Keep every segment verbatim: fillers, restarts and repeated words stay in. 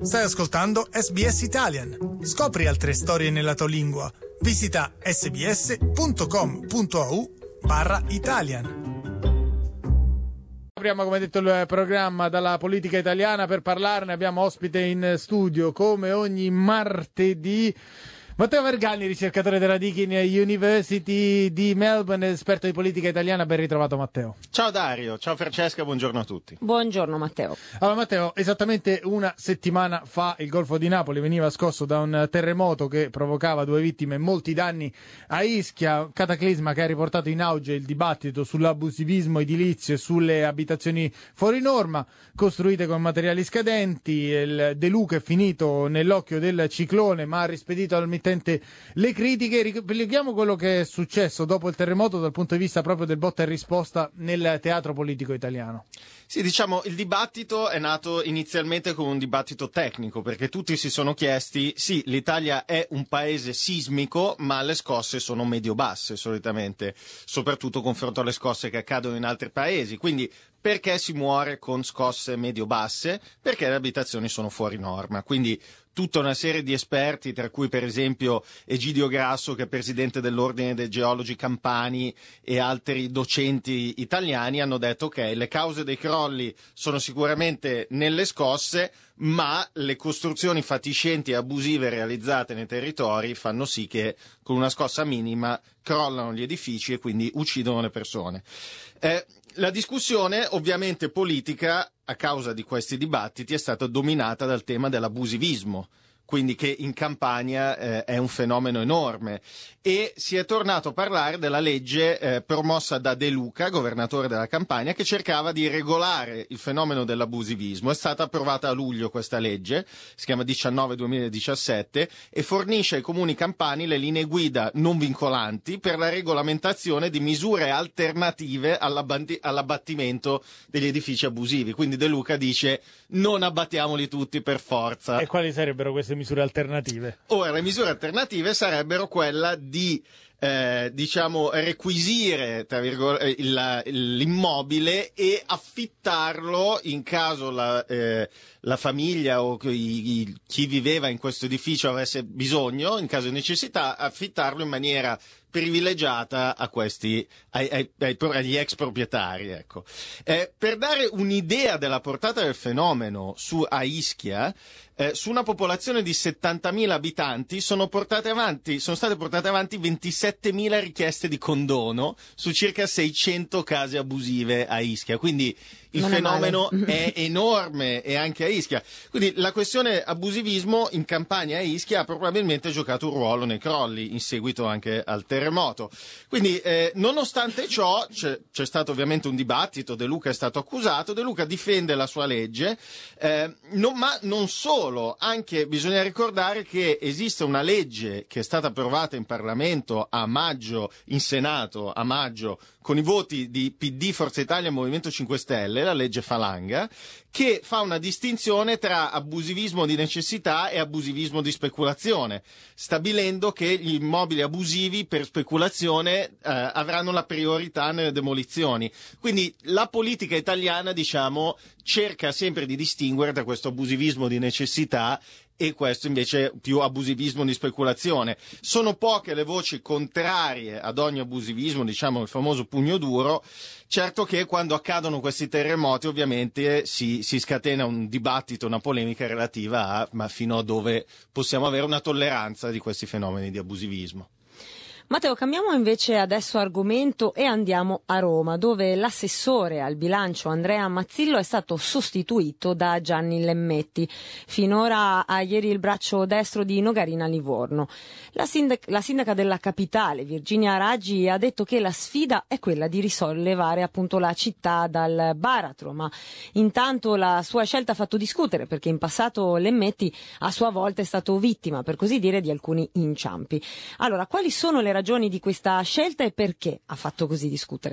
Stai ascoltando S B S Italian. Scopri altre storie nella tua lingua. Visita sbs.com.au barra Italian. Apriamo, come detto, il programma dalla politica italiana. Per parlarne abbiamo ospite in studio, come ogni martedì, Matteo Vergani, ricercatore della Deakin University di Melbourne, esperto di politica italiana. Ben ritrovato, Matteo. Ciao Dario, ciao Francesca, buongiorno a tutti. Buongiorno Matteo. Allora Matteo, esattamente una settimana fa il Golfo di Napoli veniva scosso da un terremoto che provocava due vittime e molti danni a Ischia, un cataclisma che ha riportato in auge il dibattito sull'abusivismo edilizio e sulle abitazioni fuori norma, costruite con materiali scadenti. Il De Luca è finito nell'occhio del ciclone, ma ha rispedito al mittente le critiche. Ricolleghiamo quello che è successo dopo il terremoto dal punto di vista proprio del botta e risposta nel teatro politico italiano. Sì, diciamo, il dibattito è nato inizialmente come un dibattito tecnico, perché tutti si sono chiesti, sì, l'Italia è un paese sismico, ma le scosse sono medio-basse solitamente, soprattutto confronto alle scosse che accadono in altri paesi. Quindi perché si muore con scosse medio-basse? Perché le abitazioni sono fuori norma. Quindi tutta una serie di esperti, tra cui per esempio Egidio Grasso, che è presidente dell'Ordine dei Geologi Campani, e altri docenti italiani, hanno detto che okay, le cause dei crolli sono sicuramente nelle scosse, ma le costruzioni fatiscenti e abusive realizzate nei territori fanno sì che con una scossa minima crollano gli edifici e quindi uccidono le persone. Eh, la discussione ovviamente politica, a causa di questi dibattiti, è stata dominata dal tema dell'abusivismo, quindi che in Campania eh, è un fenomeno enorme, e si è tornato a parlare della legge eh, promossa da De Luca, governatore della Campania, che cercava di regolare il fenomeno dell'abusivismo. È stata approvata a luglio questa legge, si chiama diciannove duemiladiciassette, e fornisce ai comuni campani le linee guida non vincolanti per la regolamentazione di misure alternative all'abbatti- all'abbattimento degli edifici abusivi. Quindi De Luca dice: non abbattiamoli tutti per forza. E quali sarebbero queste misure alternative? Ora, le misure alternative sarebbero quella di eh, diciamo requisire tra virgolette, il, l'immobile e affittarlo in caso la, eh, la famiglia o i, i, chi viveva in questo edificio avesse bisogno, in caso di necessità, affittarlo in maniera privilegiata a questi, ai, ai, ai, agli ex proprietari, ecco. Eh, per dare un'idea della portata del fenomeno su a Ischia, eh, su una popolazione di settantamila abitanti sono portate avanti, sono state portate avanti ventisettemila richieste di condono su circa seicento case abusive a Ischia, quindi il non fenomeno è, è enorme, e anche a Ischia. Quindi la questione abusivismo in Campania e a Ischia ha probabilmente giocato un ruolo nei crolli, in seguito anche al terremoto. Quindi eh, nonostante ciò c'è, c'è stato ovviamente un dibattito, De Luca è stato accusato, De Luca difende la sua legge, eh, non, ma non solo, anche bisogna ricordare che esiste una legge che è stata approvata in Parlamento a maggio, in Senato a maggio, con i voti di P D, Forza Italia e Movimento cinque Stelle, la legge Falanga, che fa una distinzione tra abusivismo di necessità e abusivismo di speculazione, stabilendo che gli immobili abusivi per speculazione eh, avranno la priorità nelle demolizioni. Quindi la politica italiana, diciamo, cerca sempre di distinguere tra questo abusivismo di necessità e questo invece più abusivismo di speculazione. Sono poche le voci contrarie ad ogni abusivismo, diciamo il famoso pugno duro. Certo che quando accadono questi terremoti ovviamente si, si scatena un dibattito, una polemica relativa a ma fino a dove possiamo avere una tolleranza di questi fenomeni di abusivismo. Matteo, cambiamo invece adesso argomento e andiamo a Roma, dove l'assessore al bilancio Andrea Mazzillo è stato sostituito da Gianni Lemmetti, finora a ieri il braccio destro di Nogarina Livorno. La, sindac- la sindaca della capitale, Virginia Raggi, ha detto che la sfida è quella di risollevare appunto la città dal baratro, ma intanto la sua scelta ha fatto discutere, perché in passato Lemmetti a sua volta è stato vittima, per così dire, di alcuni inciampi. Allora, quali sono le ragioni di questa scelta e perché ha fatto così discutere?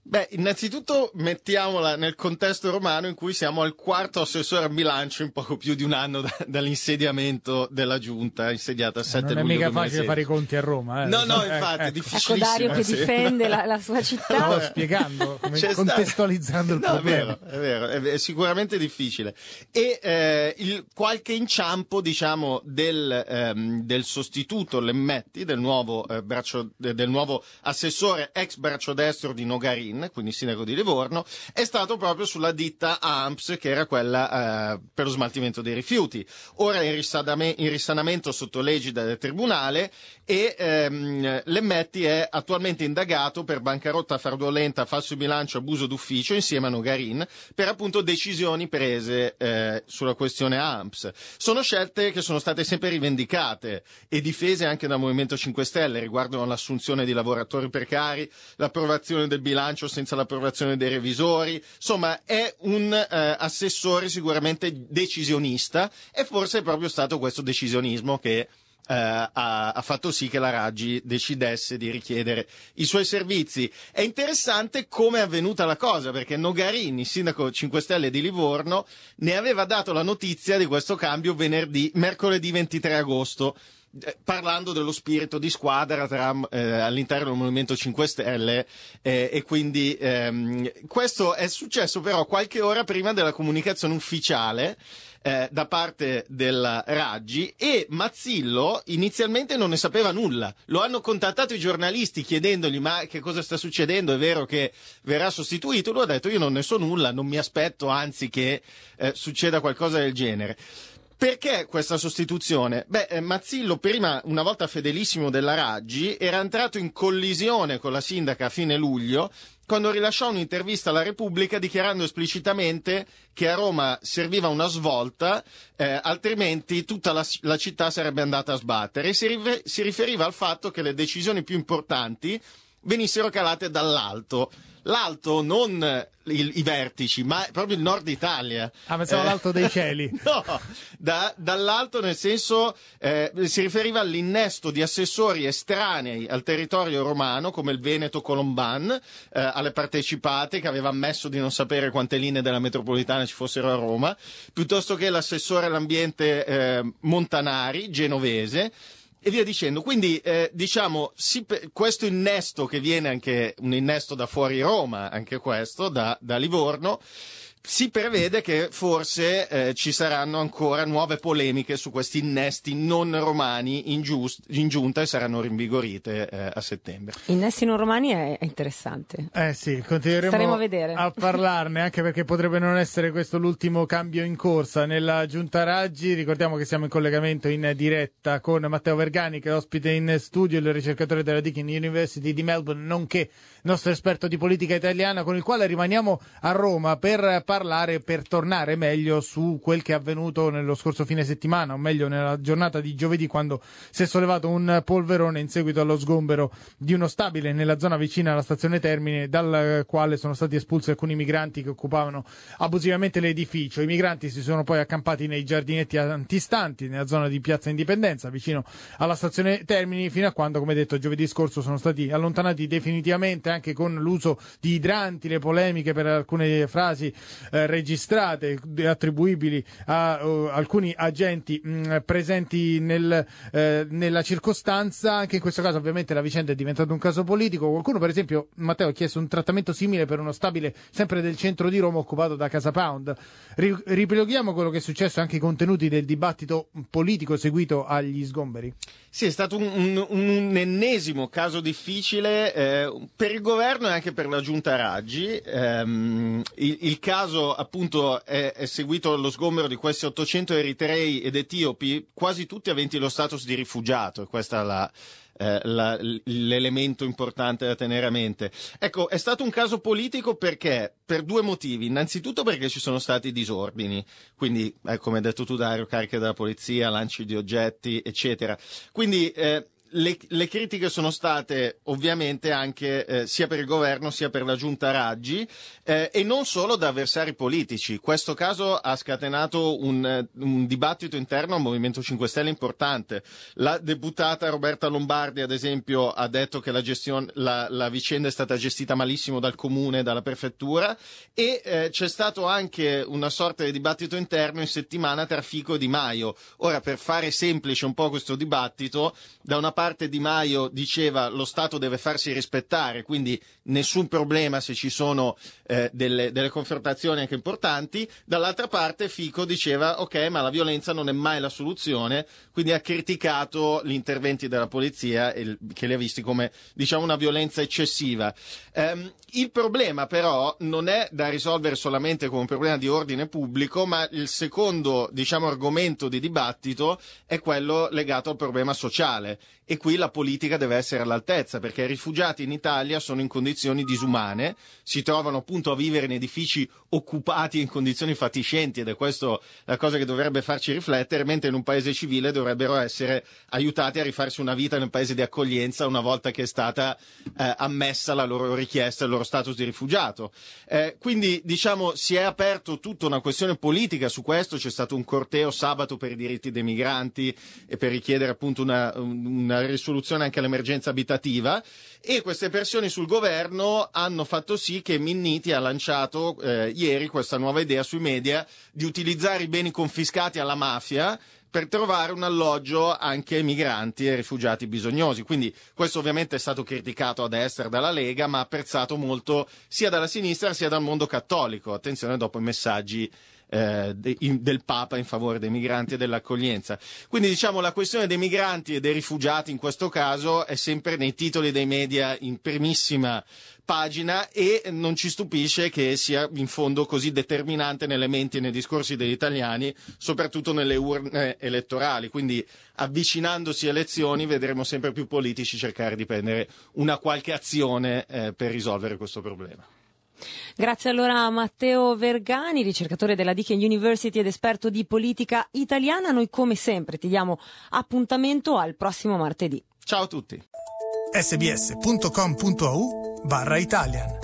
Beh, innanzitutto mettiamola nel contesto romano in cui siamo al quarto assessore al bilancio in poco più di un anno da, dall'insediamento della giunta, insediata il sette luglio non è mica duemilasedici. facile fare i conti a Roma. Eh. No, no, eh, infatti, è ecco. difficilissimo. Ecco Dario che sì. difende la, la sua città. Stavo spiegando, come- C'è contestualizzando stato- il no, problema. È vero, è vero, è sicuramente difficile. E eh, il, qualche inciampo, diciamo, del, ehm, del sostituto Lemmetti, del nuovo, eh, braccio, del nuovo assessore ex braccio destro di Nogarin, quindi sindaco di Livorno, è stato proprio sulla ditta A M P S, che era quella eh, per lo smaltimento dei rifiuti. Ora in, risaname- in risanamento sotto l'egida del tribunale e ehm, Lemmetti è attualmente indagato per bancarotta fraudolenta, falso di bilancio, abuso d'ufficio insieme a Nogarin per appunto decisioni prese eh, sulla questione A M P S. Sono scelte che sono state sempre rivendicate e difese anche dal Movimento cinque Stelle, riguardano l'assunzione di lavoratori precari, l'approvazione del bilancio senza l'approvazione dei revisori. Insomma, è un eh, assessore sicuramente decisionista e forse è proprio stato questo decisionismo che Uh, ha, ha fatto sì che la Raggi decidesse di richiedere i suoi servizi. È interessante come è avvenuta la cosa, perché Nogarin, il sindaco cinque Stelle di Livorno, ne aveva dato la notizia di questo cambio venerdì, mercoledì ventitré agosto, eh, parlando dello spirito di squadra tra, eh, all'interno del Movimento cinque Stelle eh, e quindi ehm, questo è successo però qualche ora prima della comunicazione ufficiale Eh, da parte della Raggi, e Mazzillo inizialmente non ne sapeva nulla. Lo hanno contattato i giornalisti chiedendogli ma che cosa sta succedendo, è vero che verrà sostituito? Lui ha detto io non ne so nulla, non mi aspetto anzi che eh, succeda qualcosa del genere. Perché questa sostituzione? Beh, eh, Mazzillo, prima, una volta fedelissimo della Raggi, era entrato in collisione con la sindaca a fine luglio, quando rilasciò un'intervista alla Repubblica dichiarando esplicitamente che a Roma serviva una svolta, eh, altrimenti tutta la, la città sarebbe andata a sbattere. E si, rive, si riferiva al fatto che le decisioni più importanti venissero calate dall'alto. L'alto, non il, i vertici, ma proprio il nord Italia. Ah, pensavo Eh, l'alto dei cieli. No, da, dall'alto nel senso eh, si riferiva all'innesto di assessori estranei al territorio romano, come il Veneto Colomban, eh, alle partecipate, che aveva ammesso di non sapere quante linee della metropolitana ci fossero a Roma, piuttosto che l'assessore all'ambiente eh, Montanari, genovese, e via dicendo. Quindi eh, diciamo sì, questo innesto che viene anche un innesto da fuori Roma, anche questo da, da Livorno, si prevede che forse eh, ci saranno ancora nuove polemiche su questi innesti non romani in, giust- in giunta e saranno rinvigorite eh, a settembre. Innesti non romani è, è interessante. Eh sì, continueremo Staremo a vedere. a parlarne, anche perché potrebbe non essere questo l'ultimo cambio in corsa nella Giunta Raggi. Ricordiamo che siamo in collegamento in diretta con Matteo Vergani, che è ospite in studio, il ricercatore della Deakin University di Melbourne, nonché nostro esperto di politica italiana, con il quale rimaniamo a Roma per parlare, per tornare meglio su quel che è avvenuto nello scorso fine settimana, o meglio nella giornata di giovedì, quando si è sollevato un polverone in seguito allo sgombero di uno stabile nella zona vicina alla stazione Termini, dal quale sono stati espulsi alcuni migranti che occupavano abusivamente l'edificio. I migranti si sono poi accampati nei giardinetti antistanti nella zona di Piazza Indipendenza, vicino alla stazione Termini, fino a quando, come detto, giovedì scorso sono stati allontanati definitivamente, anche con l'uso di idranti, le polemiche per alcune frasi eh, registrate attribuibili a uh, alcuni agenti mh, presenti nel, eh, nella circostanza. Anche in questo caso ovviamente la vicenda è diventata un caso politico. Qualcuno, per esempio, Matteo, ha chiesto un trattamento simile per uno stabile sempre del centro di Roma occupato da Casa Pound. Ri- ripiloghiamo quello che è successo, anche i contenuti del dibattito politico seguito agli sgomberi. Sì, è stato un, un, un ennesimo caso difficile eh, per il governo e anche per la Giunta Raggi. Ehm, il, il caso appunto è, è seguito allo sgombero di questi ottocento eritrei ed etiopi, quasi tutti aventi lo status di rifugiato, e questa è la, eh, la, l'elemento importante da tenere a mente. Ecco, è stato un caso politico perché? Per due motivi. Innanzitutto perché ci sono stati disordini, quindi eh, come hai detto tu Dario, cariche della polizia, lanci di oggetti, eccetera. Quindi eh, le, le critiche sono state ovviamente anche eh, sia per il governo sia per la giunta Raggi, eh, e non solo da avversari politici. Questo caso ha scatenato un, un dibattito interno al Movimento cinque Stelle importante. La deputata Roberta Lombardi, ad esempio, ha detto che la, gestione, la, la vicenda è stata gestita malissimo dal comune, dalla prefettura, e eh, c'è stato anche una sorta di dibattito interno in settimana tra Fico e Di Maio. Ora, per fare semplice un po' questo dibattito, da una parte Di Maio diceva lo Stato deve farsi rispettare, quindi nessun problema se ci sono eh, delle, delle confrontazioni anche importanti, dall'altra parte Fico diceva ok, ma la violenza non è mai la soluzione, quindi ha criticato gli interventi della polizia e, che li ha visti come, diciamo, una violenza eccessiva. Um, il problema però non è da risolvere solamente come un problema di ordine pubblico, ma il secondo, diciamo, argomento di dibattito è quello legato al problema sociale, e qui la politica deve essere all'altezza, perché i rifugiati in Italia sono in condizioni disumane, si trovano appunto a vivere in edifici occupati in condizioni fatiscenti, ed è questa la cosa che dovrebbe farci riflettere, mentre in un paese civile dovrebbero essere aiutati a rifarsi una vita nel paese di accoglienza una volta che è stata eh, ammessa la loro richiesta, il loro status di rifugiato. Eh, quindi diciamo si è aperto tutta una questione politica su questo, c'è stato un corteo sabato per i diritti dei migranti e per richiedere appunto una, una risoluzione anche all'emergenza abitativa, e queste pressioni sul governo hanno fatto sì che Minniti ha lanciato eh, ieri questa nuova idea sui media di utilizzare i beni confiscati alla mafia per trovare un alloggio anche ai migranti e ai rifugiati bisognosi. Quindi questo ovviamente è stato criticato a destra dalla Lega, ma apprezzato molto sia dalla sinistra sia dal mondo cattolico. Attenzione dopo i messaggi Eh, de, in, del Papa in favore dei migranti e dell'accoglienza. Quindi diciamo la questione dei migranti e dei rifugiati in questo caso è sempre nei titoli dei media in primissima pagina, e non ci stupisce che sia in fondo così determinante nelle menti e nei discorsi degli italiani, soprattutto nelle urne elettorali. Quindi avvicinandosi alle elezioni vedremo sempre più politici cercare di prendere una qualche azione eh, per risolvere questo problema. Grazie allora a Matteo Vergani, ricercatore della Deakin University ed esperto di politica italiana. Noi come sempre ti diamo appuntamento al prossimo martedì. Ciao a tutti. sbs punto com punto a u barra Italian